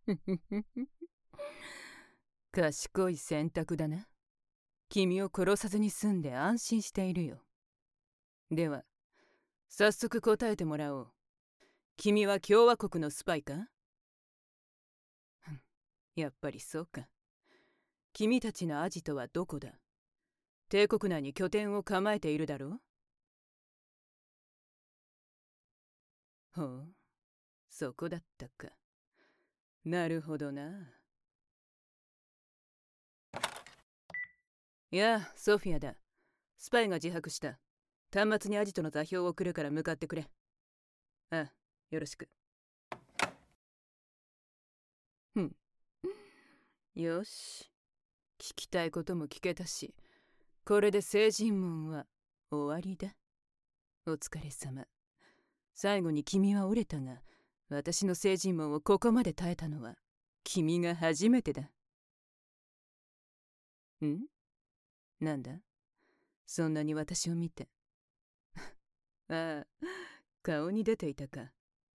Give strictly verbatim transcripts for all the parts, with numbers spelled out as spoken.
賢い選択だな。君を殺さずに済んで安心しているよ。では、早速答えてもらおう。君は共和国のスパイか？やっぱりそうか。君たちのアジトはどこだ？帝国内に拠点を構えているだろう？ほう、そこだったか。なるほどな。やあ、ソフィアだ。スパイが自白した。端末にアジトの座標を送るから向かってくれ。ああ、よろしく。ふん。よし。聞きたいことも聞けたし、これで聖人門は終わりだ。お疲れ様。最後に君は折れたが、私の聖人門をここまで耐えたのは、君が初めてだ。ん？なんだ？そんなに私を見て。ああ、顔に出ていたか。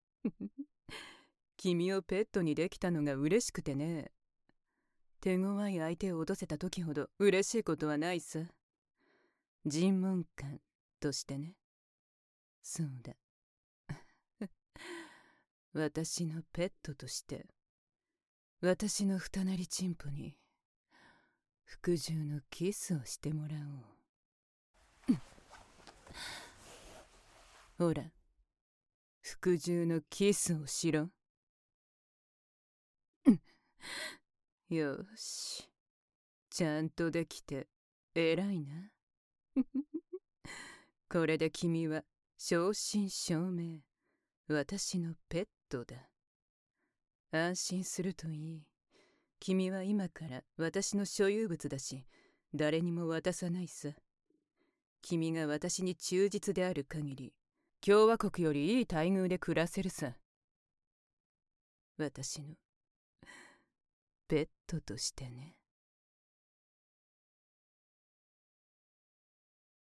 君をペットにできたのが嬉しくてね。手強い相手を脅せた時ほど嬉しいことはないさ。尋問官としてね。そうだ。私のペットとして、私の二なりチンポに服従のキスをしてもらおう。ほら、服従のキスをしろ。よし、ちゃんとできて偉いな。これで君は正真正銘私のペットだ。安心するといい。君は今から私の所有物だし、誰にも渡さないさ。君が私に忠実である限り、共和国よりいい待遇で暮らせるさ。私のペットとしてね。